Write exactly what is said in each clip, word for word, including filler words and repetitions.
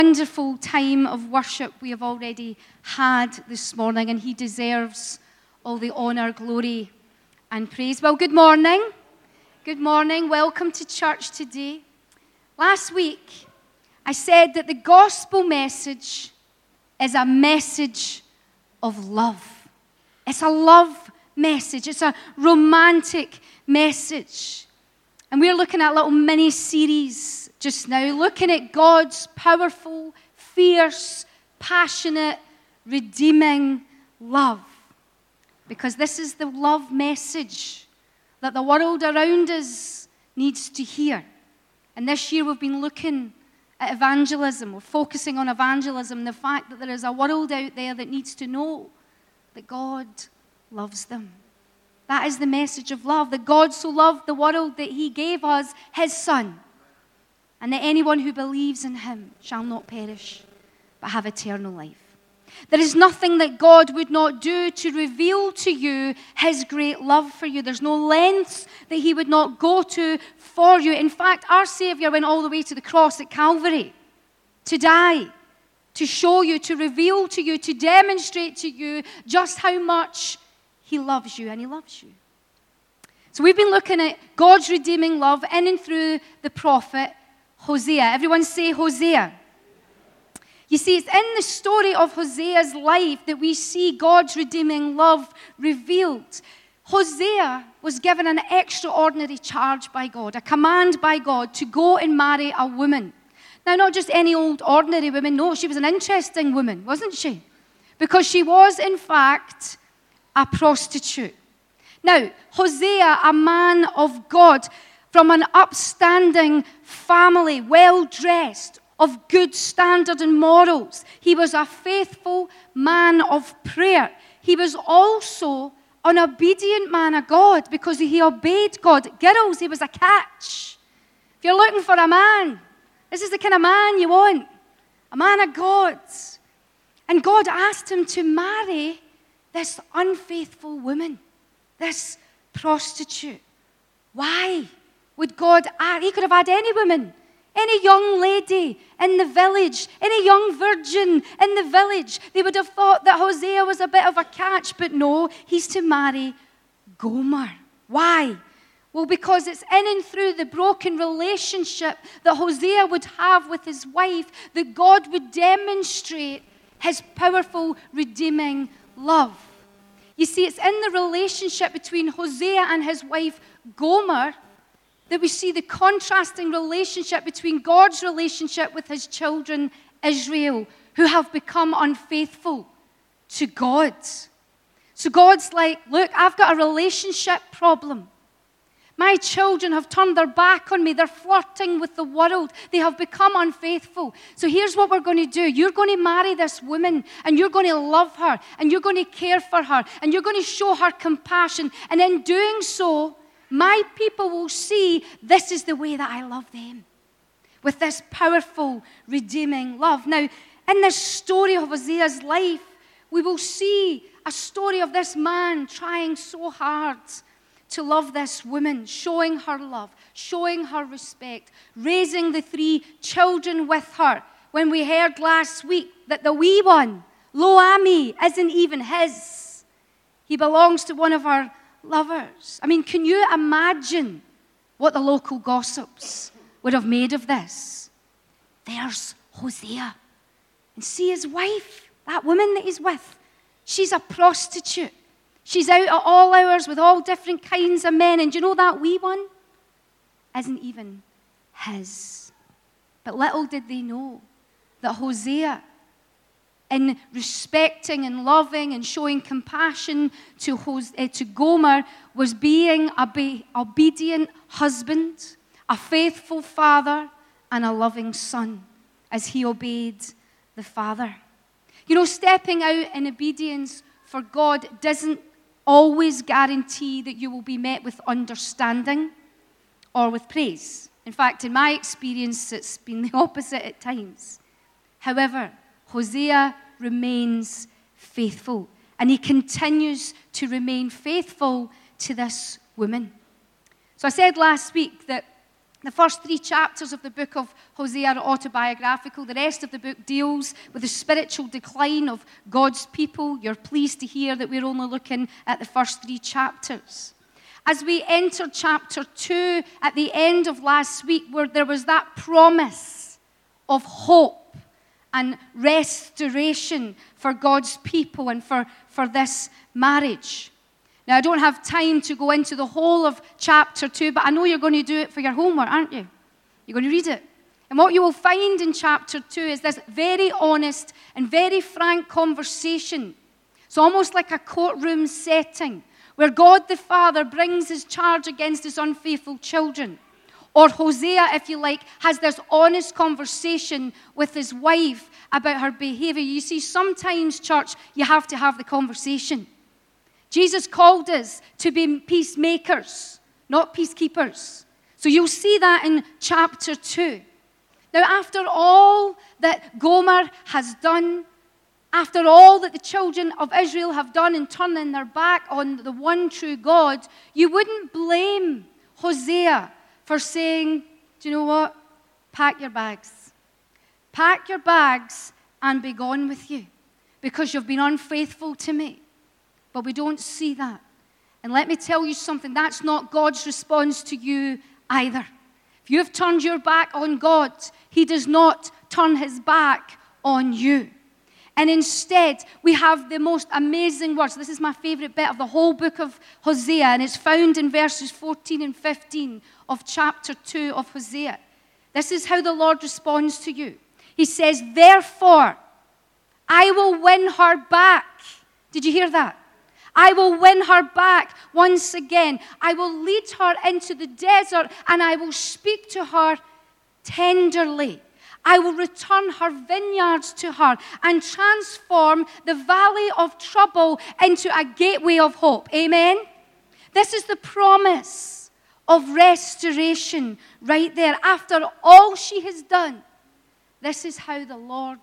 Wonderful time of worship we have already had this morning, and he deserves all the honor, glory, and praise. Well, good morning. Good morning. Welcome to church today. Last week, I said that the gospel message is a message of love. It's a love message. It's a romantic message. And we're looking at a little mini-series just now, looking at God's powerful, fierce, passionate, redeeming love. Because this is the love message that the world around us needs to hear. And this year we've been looking at evangelism. We're focusing on evangelism, the fact that there is a world out there that needs to know that God loves them. That is the message of love, that God so loved the world that he gave us his Son, and that anyone who believes in him shall not perish, but have eternal life. There is nothing that God would not do to reveal to you his great love for you. There's no lengths that he would not go to for you. In fact, our Savior went all the way to the cross at Calvary to die, to show you, to reveal to you, to demonstrate to you just how much he loves you, and he loves you. So we've been looking at God's redeeming love in and through the prophet Hosea. Everyone say Hosea. You see, it's in the story of Hosea's life that we see God's redeeming love revealed. Hosea was given an extraordinary charge by God, a command by God to go and marry a woman. Now, not just any old ordinary woman. No, she was an interesting woman, wasn't she? Because she was, in fact, a prostitute. Now, Hosea, a man of God, from an upstanding family, well-dressed, of good standard and morals. He was a faithful man of prayer. He was also an obedient man of God because he obeyed God. Girls, he was a catch. If you're looking for a man, this is the kind of man you want, a man of God. And God asked him to marry this unfaithful woman, this prostitute. Why would God ask? He could have had any woman, any young lady in the village, any young virgin in the village. They would have thought that Hosea was a bit of a catch, but no, he's to marry Gomer. Why? Well, because it's in and through the broken relationship that Hosea would have with his wife that God would demonstrate his powerful, redeeming love. You see, it's in the relationship between Hosea and his wife Gomer that we see the contrasting relationship between God's relationship with his children, Israel, who have become unfaithful to God. So God's like, look, I've got a relationship problem. My children have turned their back on me. They're flirting with the world. They have become unfaithful. So here's what we're going to do. You're going to marry this woman, and you're going to love her, and you're going to care for her, and you're going to show her compassion. And in doing so, my people will see this is the way that I love them, with this powerful, redeeming love. Now, in this story of Hosea's life, we will see a story of this man trying so hard to love this woman, showing her love, showing her respect, raising the three children with her. When we heard last week that the wee one, Lo-Ami, isn't even his. He belongs to one of our lovers. I mean, can you imagine what the local gossips would have made of this? There's Hosea. And see his wife, that woman that he's with. She's a prostitute. She's out at all hours with all different kinds of men. And do you know that wee one isn't even his? But little did they know that Hosea, in respecting and loving and showing compassion to, Hos- uh, to Gomer, was being a be- obedient husband, a faithful father, and a loving son as he obeyed the father. You know, stepping out in obedience for God doesn't always guarantee that you will be met with understanding or with praise. In fact, in my experience, it's been the opposite at times. However, Hosea remains faithful, and he continues to remain faithful to this woman. So I said last week that The first three chapters of the book of Hosea are autobiographical. The rest of the book deals with the spiritual decline of God's people. You're pleased to hear that we're only looking at the first three chapters. As we enter chapter two, at the end of last week, where there was that promise of hope and restoration for God's people and for, for this marriage. Now, I don't have time to go into the whole of chapter two, but I know you're going to do it for your homework, aren't you? You're going to read it. And what you will find in chapter two is this very honest and very frank conversation. It's almost like a courtroom setting where God the Father brings his charge against his unfaithful children. Or Hosea, if you like, has this honest conversation with his wife about her behavior. You see, sometimes, church, you have to have the conversation. Jesus called us to be peacemakers, not peacekeepers. So you'll see that in chapter two. Now, after all that Gomer has done, after all that the children of Israel have done in turning their back on the one true God, you wouldn't blame Hosea for saying, do you know what? Pack your bags. Pack your bags and be gone with you, because you've been unfaithful to me. But we don't see that. And let me tell you something, that's not God's response to you either. If you have turned your back on God, he does not turn his back on you. And instead, we have the most amazing words. This is my favorite bit of the whole book of Hosea, and it's found in verses fourteen and fifteen of chapter two of Hosea. This is how the Lord responds to you. He says, therefore, I will win her back. Did you hear that? I will win her back once again. I will lead her into the desert, and I will speak to her tenderly. I will return her vineyards to her and transform the valley of trouble into a gateway of hope. Amen? This is the promise of restoration right there. After all she has done, this is how the Lord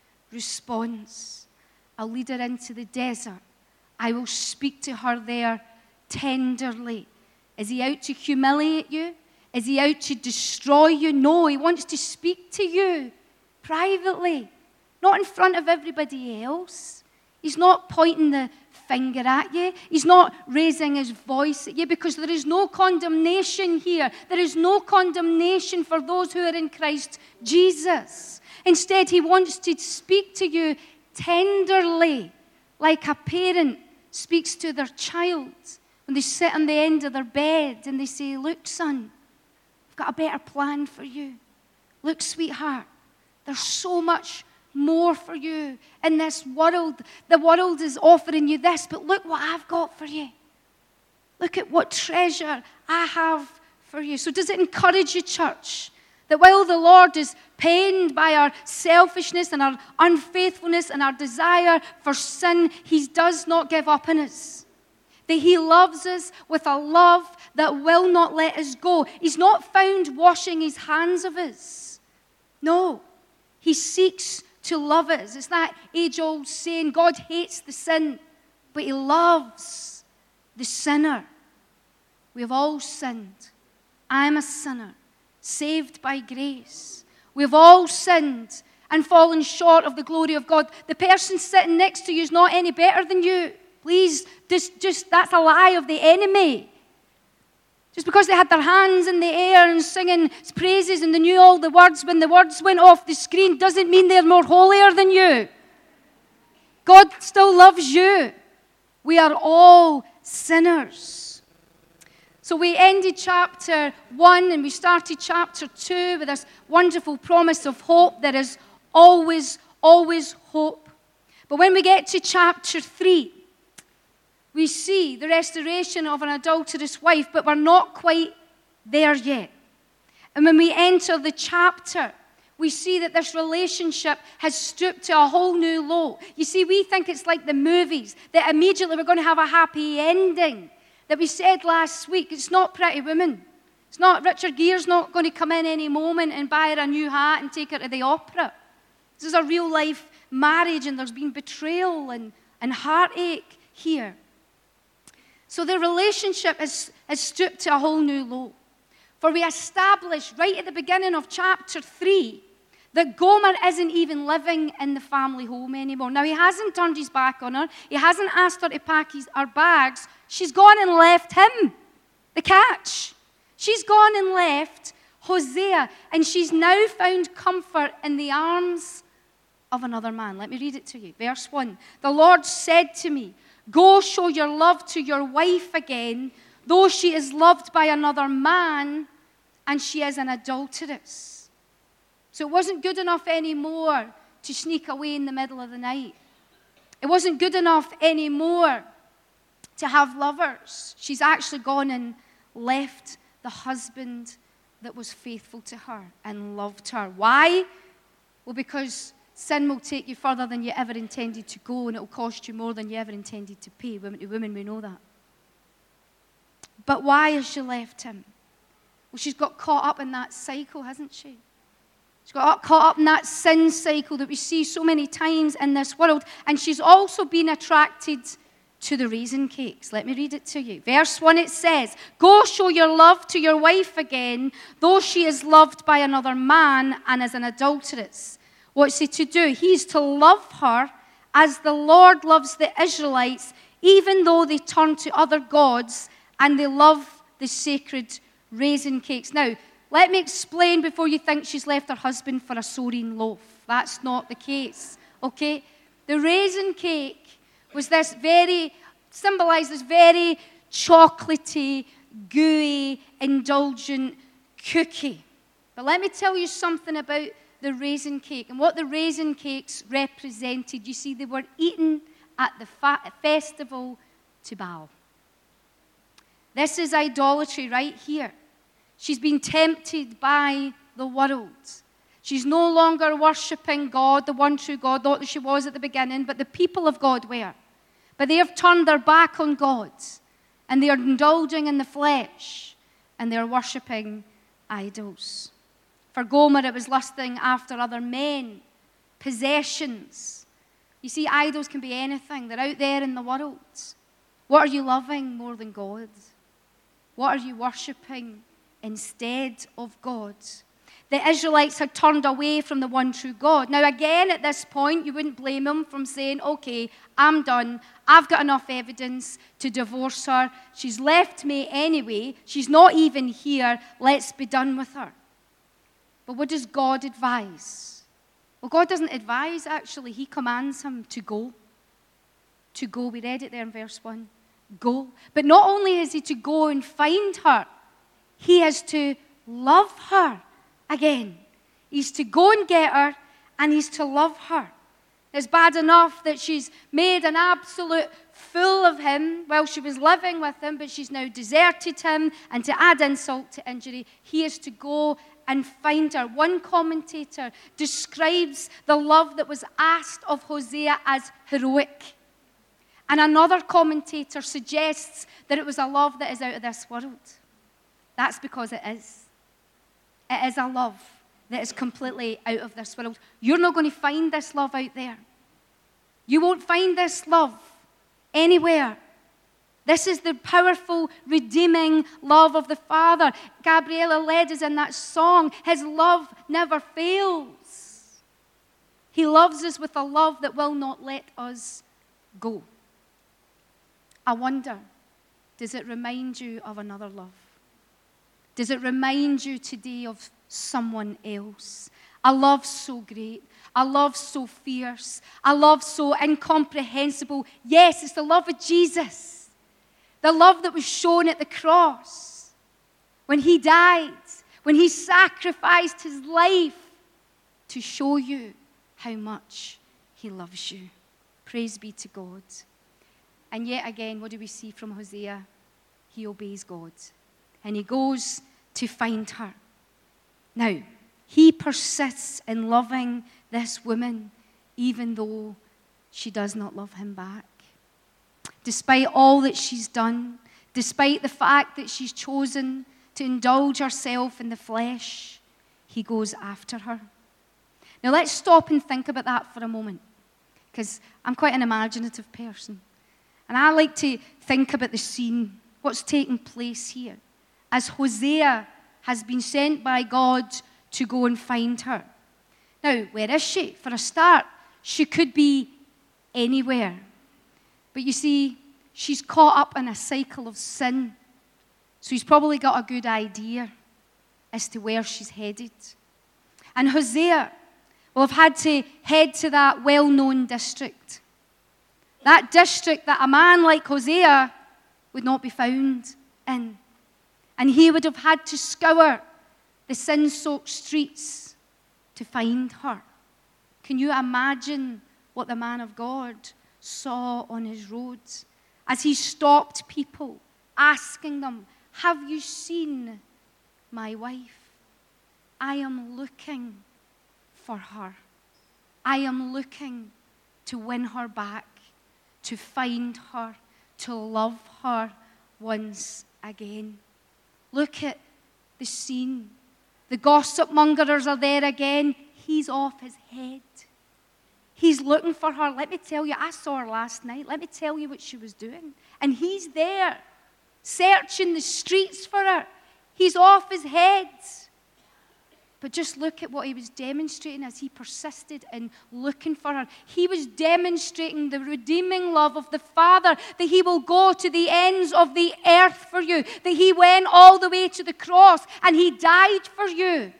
responds. I'll lead her into the desert. I will speak to her there tenderly. Is he out to humiliate you? Is he out to destroy you? No, he wants to speak to you privately, not in front of everybody else. He's not pointing the finger at you. He's not raising his voice at you, because there is no condemnation here. There is no condemnation for those who are in Christ Jesus. Instead, he wants to speak to you tenderly, like a parent speaks to their child when they sit on the end of their bed and they say, look, son, I've got a better plan for you. Look, sweetheart, there's so much more for you in this world. The world is offering you this, but look what I've got for you. Look at what treasure I have for you. So does it encourage you, church, that while the Lord is pained by our selfishness and our unfaithfulness and our desire for sin, he does not give up on us? That he loves us with a love that will not let us go. He's not found washing his hands of us. No, he seeks to love us. It's that age-old saying, God hates the sin, but he loves the sinner. We have all sinned. I am a sinner, saved by grace. We've all sinned and fallen short of the glory of God. The person sitting next to you is not any better than you. Please, just, just that's a lie of the enemy. Just because they had their hands in the air and singing praises and they knew all the words when the words went off the screen doesn't mean they're more holier than you. God still loves you. We are all sinners. So we ended chapter one and we started chapter two with this wonderful promise of hope. There is always, always hope. But when we get to chapter three, we see the restoration of an adulterous wife, but we're not quite there yet. And when we enter the chapter, we see that this relationship has stooped to a whole new low. You see, we think it's like the movies, that immediately we're going to have a happy ending. That we said last week, it's not Pretty Woman. It's not Richard Gere's not going to come in any moment and buy her a new hat and take her to the opera. This is a real life marriage, and there's been betrayal and, and heartache here. So the relationship has, has stooped to a whole new low. For we established right at the beginning of chapter three that Gomer isn't even living in the family home anymore. Now, he hasn't turned his back on her. He hasn't asked her to pack his, her bags. She's gone and left him. The catch. She's gone and left Hosea, and she's now found comfort in the arms of another man. Let me read it to you. Verse one. The Lord said to me, go show your love to your wife again, though she is loved by another man, and she is an adulteress. So it wasn't good enough anymore to sneak away in the middle of the night. It wasn't good enough anymore to have lovers. She's actually gone and left the husband that was faithful to her and loved her. Why? Well, because sin will take you further than you ever intended to go, and it will cost you more than you ever intended to pay. Women to women, we know that. But why has she left him? Well, she's got caught up in that cycle, hasn't she? She's got caught up in that sin cycle that we see so many times in this world. And she's also been attracted to the raisin cakes. Let me read it to you. Verse one, it says, go show your love to your wife again, though she is loved by another man and is an adulteress. What's he to do? He's to love her as the Lord loves the Israelites, even though they turn to other gods and they love the sacred raisin cakes. Now, let me explain before you think she's left her husband for a soreen loaf. That's not the case, okay? The raisin cake was this very, symbolized this very chocolatey, gooey, indulgent cookie. But let me tell you something about the raisin cake and what the raisin cakes represented. You see, they were eaten at the fa- festival to Baal. This is idolatry right here. She's been tempted by the world. She's no longer worshipping God, the one true God, not that she was at the beginning, but the people of God were. But they have turned their back on God, and they are indulging in the flesh, and they are worshipping idols. For Gomer, it was lusting after other men, possessions. You see, idols can be anything. They're out there in the world. What are you loving more than God? What are you worshipping instead of God? The Israelites had turned away from the one true God. Now, again, at this point, you wouldn't blame them from saying, okay, I'm done. I've got enough evidence to divorce her. She's left me anyway. She's not even here. Let's be done with her. But what does God advise? Well, God doesn't advise, actually. He commands him to go. To go. We read it there in verse one. Go. But not only is he to go and find her, he has to love her again. He's to go and get her, and he's to love her. It's bad enough that she's made an absolute fool of him while she was living with him, but she's now deserted him, and to add insult to injury, he is to go and find her. One commentator describes the love that was asked of Hosea as heroic. And another commentator suggests that it was a love that is out of this world. That's because it is. It is a love that is completely out of this world. You're not going to find this love out there. You won't find this love anywhere. This is the powerful, redeeming love of the Father. Gabriella led us in that song. His love never fails. He loves us with a love that will not let us go. I wonder, does it remind you of another love? Does it remind you today of someone else? A love so great, a love so fierce, a love so incomprehensible. Yes, it's the love of Jesus. The love that was shown at the cross when he died, when he sacrificed his life to show you how much he loves you. Praise be to God. And yet again, what do we see from Hosea? He obeys God. And he goes to find her. Now, he persists in loving this woman, even though she does not love him back. Despite all that she's done, despite the fact that she's chosen to indulge herself in the flesh, he goes after her. Now, let's stop and think about that for a moment, because I'm quite an imaginative person. And I like to think about the scene, what's taking place here. As Hosea has been sent by God to go and find her. Now, where is she? For a start, she could be anywhere. But you see, she's caught up in a cycle of sin. So he's probably got a good idea as to where she's headed. And Hosea will have had to head to that well-known district. That district that a man like Hosea would not be found in. And he would have had to scour the sin-soaked streets to find her. Can you imagine what the man of God saw on his roads as he stopped people, asking them, have you seen my wife? I am looking for her. I am looking to win her back, to find her, to love her once again. Look at the scene. The gossip mongers are there again. He's off his head. He's looking for her. Let me tell you, I saw her last night. Let me tell you what she was doing. And he's there, searching the streets for her. He's off his head. But just look at what he was demonstrating as he persisted in looking for her. He was demonstrating the redeeming love of the Father, that he will go to the ends of the earth for you, that he went all the way to the cross and he died for you.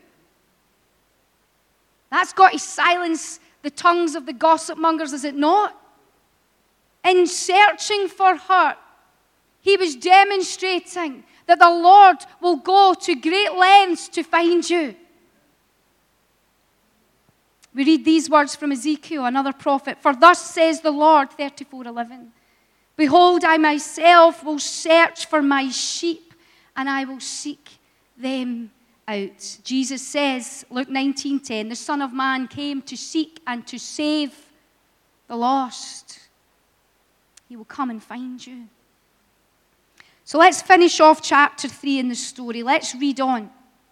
That's got to silence the tongues of the gossip mongers, is it not? In searching for her, he was demonstrating that the Lord will go to great lengths to find you. We read these words from Ezekiel, another prophet. For thus says the Lord, thirty-four eleven. Behold, I myself will search for my sheep, and I will seek them out. Jesus says, Luke nineteen ten, the Son of Man came to seek and to save the lost. He will come and find you. So let's finish off chapter three in the story. Let's read on.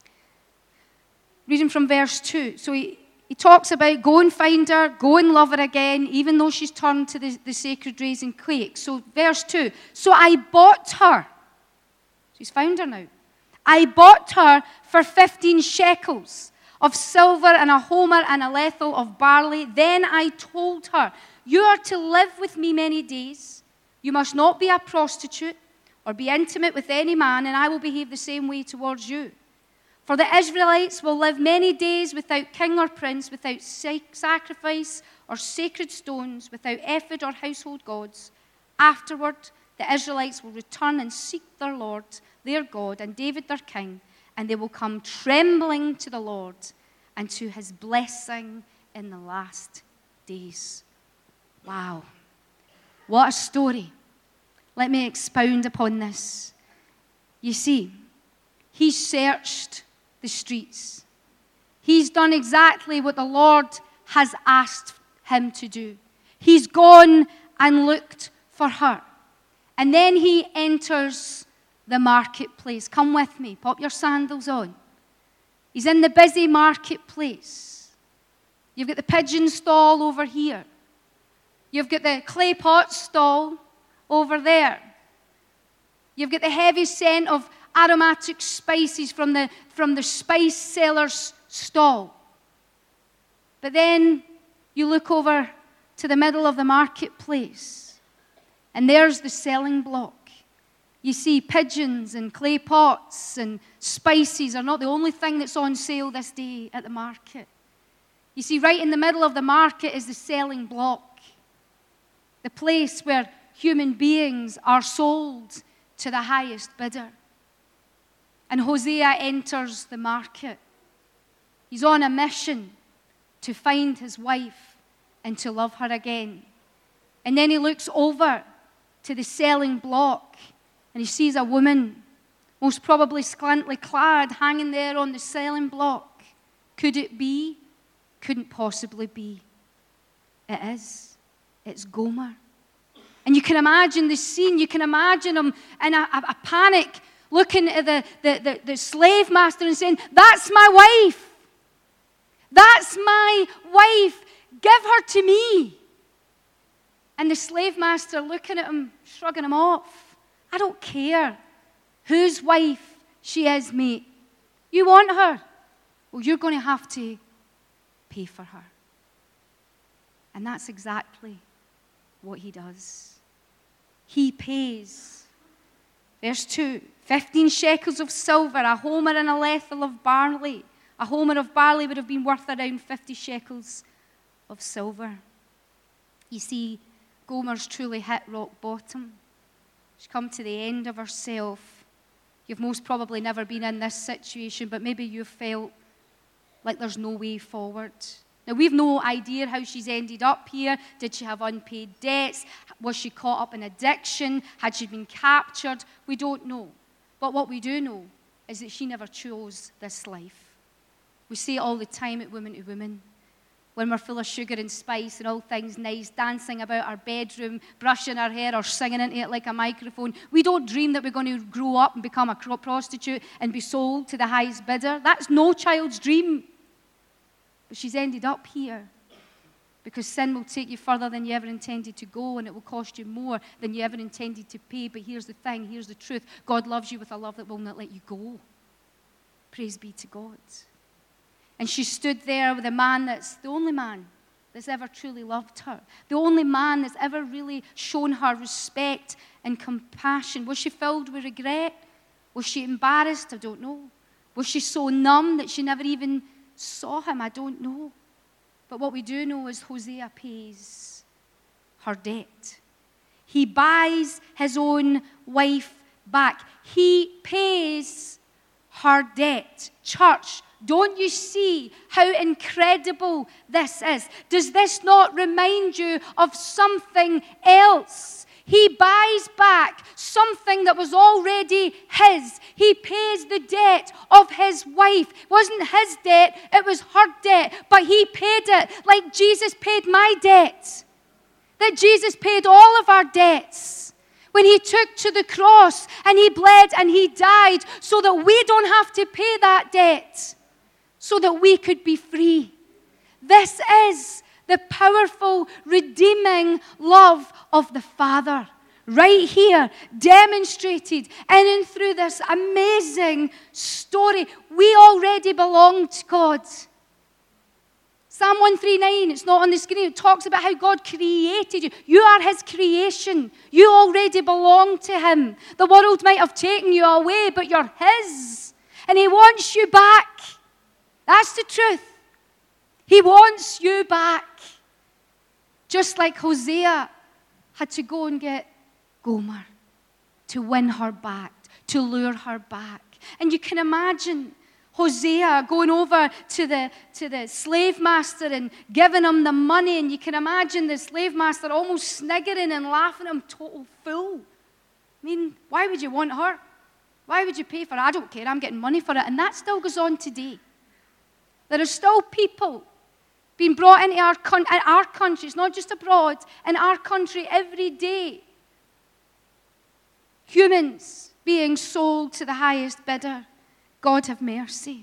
Reading from verse two. So he He talks about go and find her, go and love her again, even though she's turned to the, the sacred raisin cake. So verse two, so I bought her. She's found her now. I bought her for fifteen shekels of silver and a homer and a lethal of barley. Then I told her, you are to live with me many days. You must not be a prostitute or be intimate with any man, and I will behave the same way towards you. For the Israelites will live many days without king or prince, without sacrifice or sacred stones, without ephod or household gods. Afterward, the Israelites will return and seek their Lord, their God, and David their king, and they will come trembling to the Lord and to his blessing in the last days. Wow. What a story. Let me expound upon this. You see, he searched the streets. He's done exactly what the Lord has asked him to do. He's gone and looked for her. And then he enters the marketplace. Come with me. Pop your sandals on. He's in the busy marketplace. You've got the pigeon stall over here. You've got the clay pot stall over there. You've got the heavy scent of aromatic spices from the, from the spice seller's stall. But then you look over to the middle of the marketplace, and there's the selling block. You see, pigeons and clay pots and spices are not the only thing that's on sale this day at the market. You see, right in the middle of the market is the selling block, the place where human beings are sold to the highest bidder. And Hosea enters the market. He's on a mission to find his wife and to love her again. And then he looks over to the selling block and he sees a woman, most probably scantily clad, hanging there on the selling block. Could it be? Couldn't possibly be. It is. It's Gomer. And you can imagine the scene. You can imagine him in a, a, a panic, looking at the, the, the, the slave master and saying, that's my wife. That's my wife. Give her to me. And the slave master looking at him, shrugging him off. I don't care whose wife she is, mate. You want her? Well, you're going to have to pay for her. And that's exactly what he does. He pays. Verse two, fifteen shekels of silver, a homer and a lethal of barley. A homer of barley would have been worth around fifty shekels of silver. You see, Gomer's truly hit rock bottom. She's come to the end of herself. You've most probably never been in this situation, but maybe you've felt like there's no way forward. Now, we've no idea how she's ended up here. Did she have unpaid debts? Was she caught up in addiction? Had she been captured? We don't know. But what we do know is that she never chose this life. We say it all the time at Women to Women. When we're full of sugar and spice and all things nice, dancing about our bedroom, brushing our hair or singing into it like a microphone, we don't dream that we're going to grow up and become a prostitute and be sold to the highest bidder. That's no child's dream. But she's ended up here because sin will take you further than you ever intended to go, and it will cost you more than you ever intended to pay. But here's the thing, here's the truth. God loves you with a love that will not let you go. Praise be to God. And she stood there with a man that's the only man that's ever truly loved her. The only man that's ever really shown her respect and compassion. Was she filled with regret? Was she embarrassed? I don't know. Was she so numb that she never even saw him? I don't know. But what we do know is Hosea pays her debt. He buys his own wife back. He pays her debt. Church, don't you see how incredible this is? Does this not remind you of something else? He buys back something that was already his. He pays the debt of his wife. It wasn't his debt, it was her debt. But he paid it like Jesus paid my debt. That Jesus paid all of our debts. When he took to the cross and he bled and he died so that we don't have to pay that debt. So that we could be free. This is the powerful, redeeming love of the Father. Right here, demonstrated in and through this amazing story. We already belong to God. Psalm one thirty-nine, it's not on the screen, it talks about how God created you. You are his creation. You already belong to him. The world might have taken you away, but you're his. And he wants you back. That's the truth. He wants you back. Just like Hosea had to go and get Gomer to win her back, to lure her back. And you can imagine Hosea going over to the, to the slave master and giving him the money. And you can imagine the slave master almost sniggering and laughing at him, total fool. I mean, why would you want her? Why would you pay for her? I don't care, I'm getting money for it. And that still goes on today. There are still people being brought into our, con- our country, it's not just abroad, in our country every day. Humans being sold to the highest bidder. God have mercy.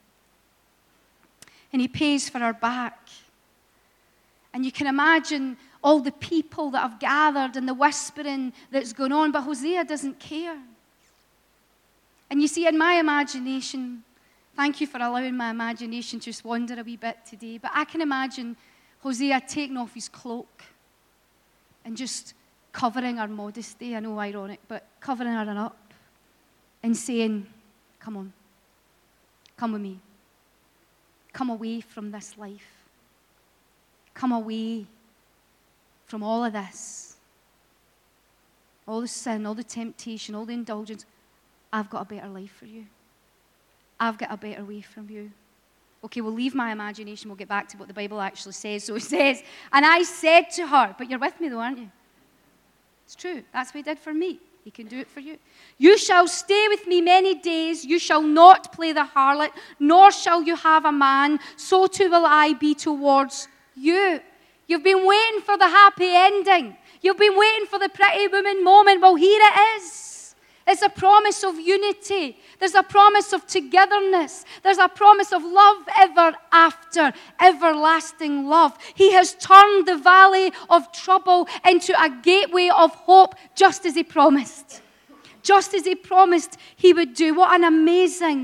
And he pays for our back. And you can imagine all the people that have gathered and the whispering that's going on, but Hosea doesn't care. And you see, in my imagination, thank you for allowing my imagination to just wander a wee bit today. But I can imagine Hosea taking off his cloak and just covering her modesty. I know, ironic, but covering her up and saying, come on, come with me. Come away from this life. Come away from all of this. All the sin, all the temptation, all the indulgence. I've got a better life for you. I've got a better way from you. Okay, we'll leave my imagination. We'll get back to what the Bible actually says. So it says, and I said to her, but you're with me though, aren't you? It's true. That's what he did for me. He can do it for you. You shall stay with me many days. You shall not play the harlot, nor shall you have a man. So too will I be towards you. You've been waiting for the happy ending. You've been waiting for the pretty woman moment. Well, here it is. It's a promise of unity. There's a promise of togetherness. There's a promise of love ever after, everlasting love. He has turned the valley of trouble into a gateway of hope, just as he promised. Just as he promised he would do. What an amazing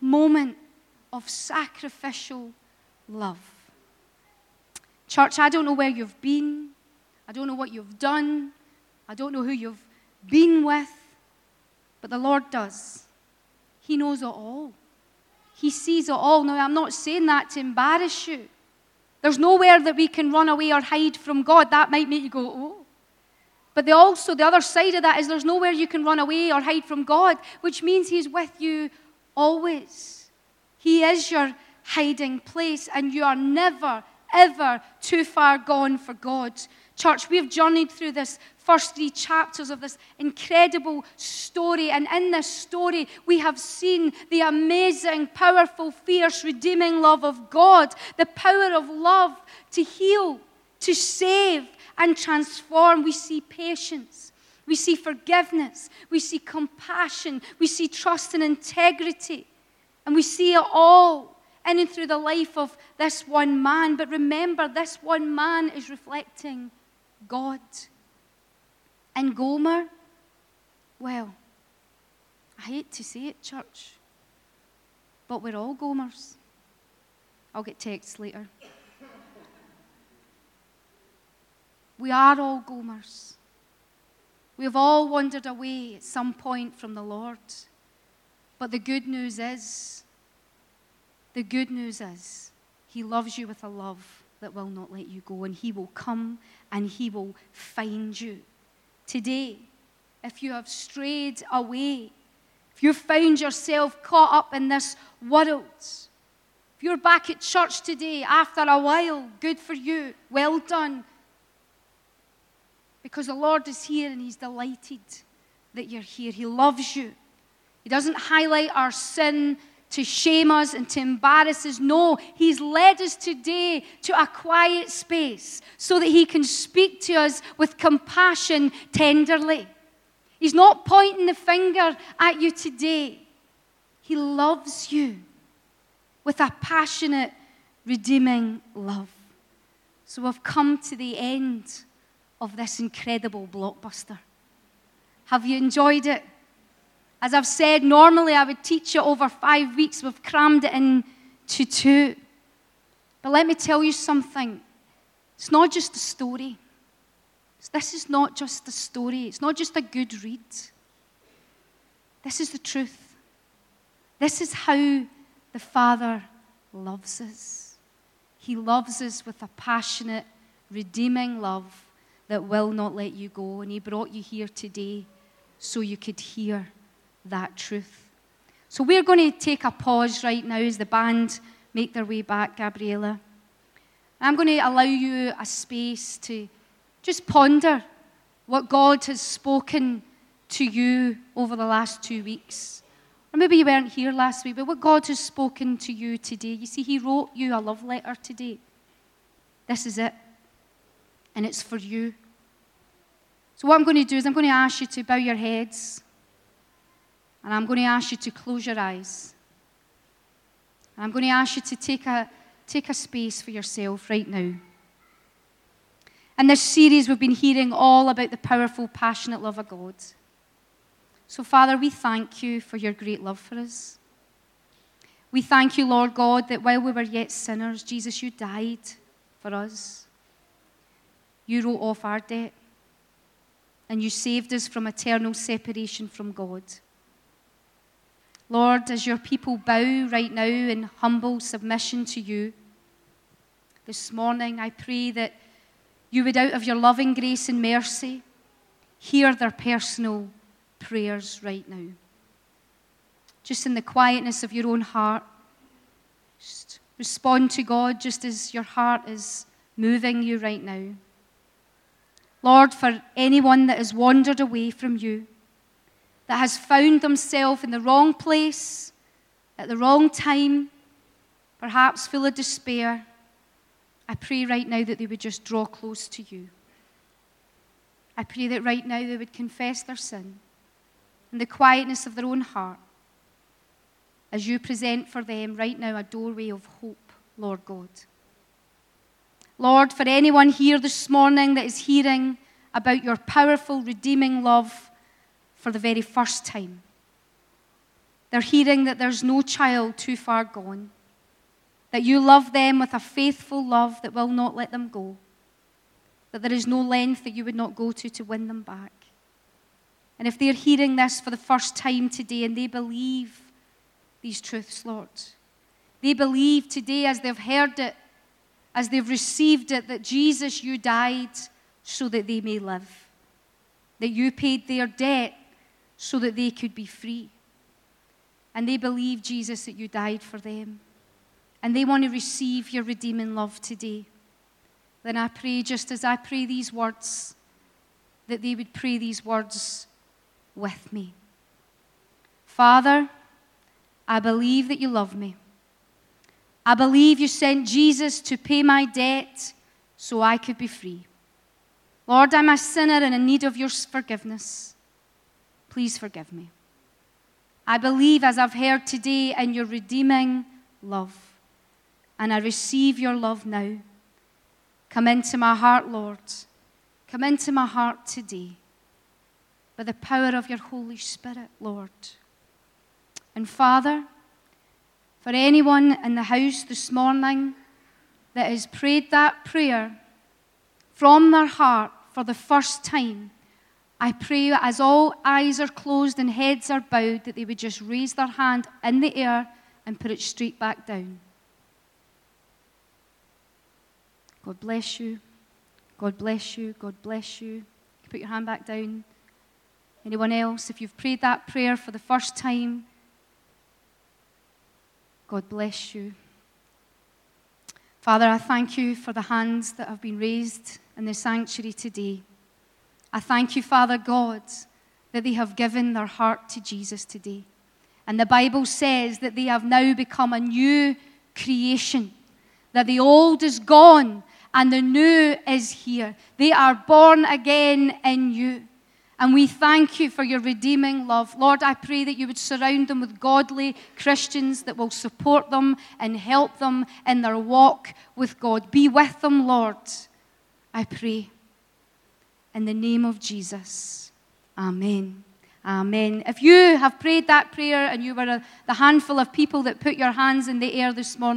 moment of sacrificial love. Church, I don't know where you've been. I don't know what you've done. I don't know who you've been with. But the Lord does. He knows it all. He sees it all. Now, I'm not saying that to embarrass you. There's nowhere that we can run away or hide from God. That might make you go, oh. But the, also, the other side of that is there's nowhere you can run away or hide from God, which means He's with you always. He is your hiding place, and you are never, ever too far gone for God. Church, we've journeyed through this first three chapters of this incredible story, and in this story, we have seen the amazing, powerful, fierce, redeeming love of God, the power of love to heal, to save, and transform. We see patience. We see forgiveness. We see compassion. We see trust and integrity. And we see it all in and through the life of this one man. But remember, this one man is reflecting God. And Gomer, well, I hate to say it, church, but we're all Gomers. I'll get texts later. We are all Gomers. We have all wandered away at some point from the Lord. But the good news is, the good news is, He loves you with a love that will not let you go. And He will come and He will find you. Today, if you have strayed away, if you've found yourself caught up in this world, if you're back at church today after a while, good for you, well done. Because the Lord is here and He's delighted that you're here. He loves you. He doesn't highlight our sin to shame us and to embarrass us. No, He's led us today to a quiet space so that He can speak to us with compassion tenderly. He's not pointing the finger at you today. He loves you with a passionate, redeeming love. So we've come to the end of this incredible blockbuster. Have you enjoyed it? As I've said, normally I would teach it over five weeks. We've crammed it into two. But let me tell you something. It's not just a story. This is not just a story. It's not just a good read. This is the truth. This is how the Father loves us. He loves us with a passionate, redeeming love that will not let you go. And He brought you here today so you could hear that truth. So we're going to take a pause right now as the band make their way back, Gabriella. I'm going to allow you a space to just ponder what God has spoken to you over the last two weeks. Or maybe you weren't here last week, but what God has spoken to you today. You see, He wrote you a love letter today. This is it. And it's for you. So what I'm going to do is I'm going to ask you to bow your heads. And I'm going to ask you to close your eyes. And I'm going to ask you to take a, take a space for yourself right now. In this series, we've been hearing all about the powerful, passionate love of God. So, Father, we thank you for your great love for us. We thank you, Lord God, that while we were yet sinners, Jesus, you died for us. You wrote off our debt. And you saved us from eternal separation from God. Lord, as your people bow right now in humble submission to you, this morning I pray that you would, out of your loving grace and mercy, hear their personal prayers right now. Just in the quietness of your own heart, just respond to God just as your heart is moving you right now. Lord, for anyone that has wandered away from you, that has found themselves in the wrong place, at the wrong time, perhaps full of despair, I pray right now that they would just draw close to you. I pray that right now they would confess their sin in the quietness of their own heart as you present for them right now a doorway of hope, Lord God. Lord, for anyone here this morning that is hearing about your powerful, redeeming love for the very first time, They're hearing that there's no child too far gone, that you love them with a faithful love that will not let them go, that there is no length that you would not go to to win them back. And if they're hearing this for the first time today and they believe these truths, Lord, they believe today as they've heard it, as they've received it, that Jesus, you died so that they may live, that you paid their debt so that they could be free. And they believe, Jesus, that you died for them. And they want to receive your redeeming love today. Then I pray, just as I pray these words, that they would pray these words with me. Father, I believe that you love me. I believe you sent Jesus to pay my debt so I could be free. Lord, I'm a sinner and in need of your forgiveness. Please forgive me. I believe, as I've heard today, in your redeeming love. And I receive your love now. Come into my heart, Lord. Come into my heart today. By the power of your Holy Spirit, Lord. And Father, for anyone in the house this morning that has prayed that prayer from their heart for the first time, I pray as all eyes are closed and heads are bowed that they would just raise their hand in the air and put it straight back down. God bless you. God bless you. God bless you. Put your hand back down. Anyone else? If you've prayed that prayer for the first time, God bless you. Father, I thank you for the hands that have been raised in the sanctuary today. I thank you, Father God, that they have given their heart to Jesus today. And the Bible says that they have now become a new creation, that the old is gone and the new is here. They are born again in you. And we thank you for your redeeming love. Lord, I pray that you would surround them with godly Christians that will support them and help them in their walk with God. Be with them, Lord, I pray. In the name of Jesus. Amen. Amen. If you have prayed that prayer and you were a, the handful of people that put your hands in the air this morning,